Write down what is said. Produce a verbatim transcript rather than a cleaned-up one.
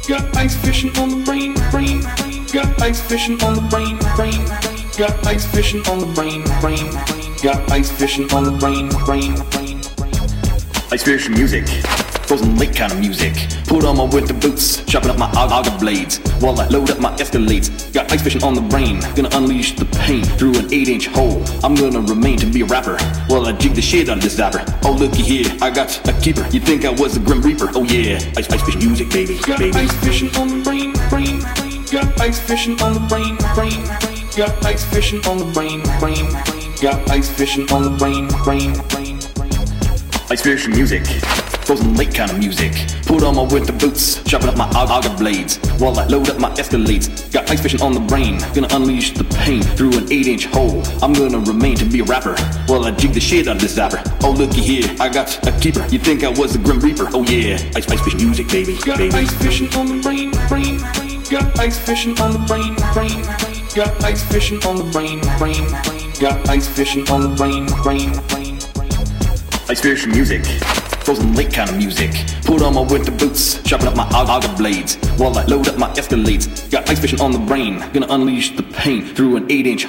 Got ice fishing on the brain, brain. Got ice fishing on the brain, brain. Got ice fishing on the brain, brain. Got ice fishing on the brain, brain. Ice fishing music, frozen lake kind of music. Put on my winter boots, sharpen up my auger blades while I load up my Escalades. Got ice fishing on the brain, gonna unleash the pain through an eight inch hole. I'm gonna remain to be a rapper while I jig the shit out of this zapper. Oh looky here, I got a keeper. You think I was a grim reaper? Oh yeah, ice ice fishing music, baby. Got baby. ice fishing on the brain, brain. Got ice fishing on the brain, brain. Got ice fishing on the brain, brain. Got ice fishing on the brain, brain. Ice fishing music, frozen lake kind of music. Put on my winter boots, sharpen up my auger blades while I load up my Escalades. Got ice fishing on the brain, gonna unleash the pain through an eight inch hole. I'm gonna remain to be a rapper while I jig the shit out of this zapper. Oh looky here, I got a keeper. You think I was a grim reaper? Oh yeah, ice ice fishing music, baby. Got baby. ice fishing on the brain, brain. Got ice fishing on the brain, brain. Got ice fishing on the brain, brain. Got ice fishing on the brain, brain. Ice fishing music, frozen lake kind of music. Put on my winter boots, sharpen up my auger blades while I load up my Escalades. Got ice fishing on the brain, gonna unleash the pain through an eight inch